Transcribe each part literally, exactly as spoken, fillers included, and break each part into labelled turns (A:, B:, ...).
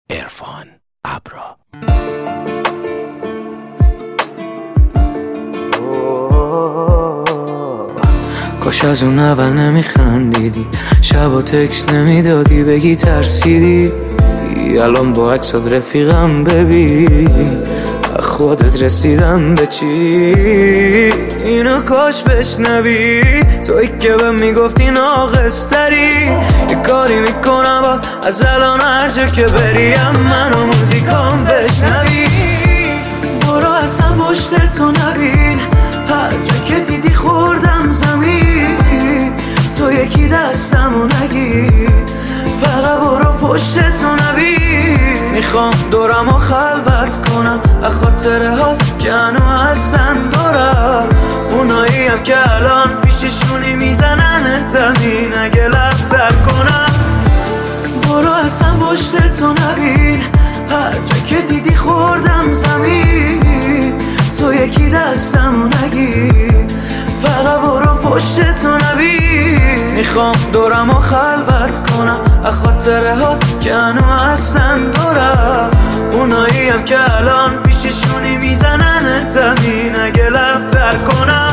A: عرفان ابرا.
B: کاش از اون اول نمیخندیدی، شبا تکس نمیدادی بگی ترسیدی. الان با عکسات رفیقم ببین، خودت رسیدم به چی؟ اینو کاش بشنوی، توی که به میگفتی ناقصتری. یه کاری میکنم با از الان هر جا که بریم منو موزیکام بشنوی. برو اصلا پشت تو نبین، هر جا که دیدی خوردم زمین. تو یکی دستمو نگیر، فقط برو پشت تو نبین. میخوام دورم و خلوت کنم از خاطره ها که هنو هستن دورم. اونایی هم که الان پیششونی میزنن زمین، اگه لبتر کنم. برو اصلا پشت تو نبین، هر جا که دیدی خوردم زمین. تو یکی دستمو نگیر، فقط برو پشت تو نبین. میخوام دورم و خلوت کنم از خاطره ها که هنو هستن دورم. اونایی هم که الان پیششونی میزنن زمین، اگه لبتر کنم.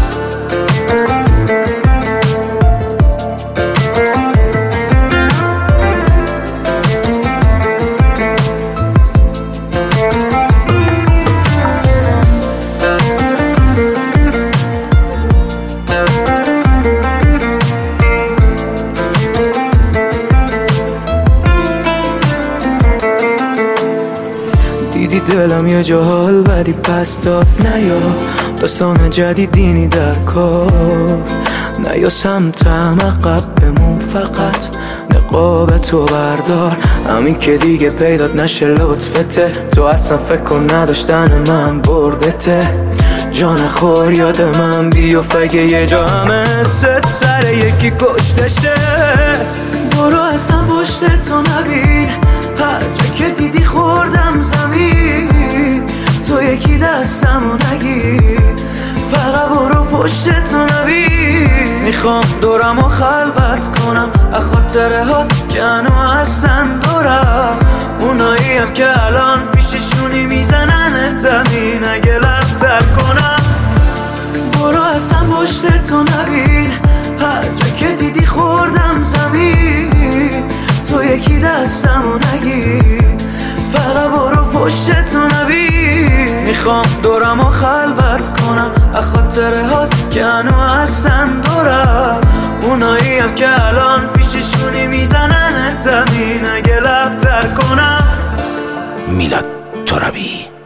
B: دیدی دلم یه جا حال بدی پس داد، نیا داستان جدیدینی در کار. نیا سمتم عقب بمون، فقط نقاب تو بردار. همین که دیگه پیدات نشه لطفته، تو اصلا فکر کن نداشتن من بردته. جان خور یاد من بیفت اگه یه جا همه ست سر یکی کشتشه. برو اصلا پشت تو نبین، هر جا که دیدی خوردم زمین. تو یکی دستمو نگیر، فقط برو پشت تو نبین. میخوام دورم و خلوت کنم از خاطره ها که هنو هستن دورم. اونایی هم که الان پیششونی میزنن زمین، اگه لبتر کنم. برو اصلا پشت تو نبین، هر جا که دیدی خوردم زمین. تو یکی دستمو نگیر، فقط برو پشت تو نبین. میخوام دورم و خلوت کنم از خاطره ها که هنو هستن دورم. اونایی هم که الان پیششونی میزنن زمین، اگه لبتر کنم.
A: میلاد ترابی.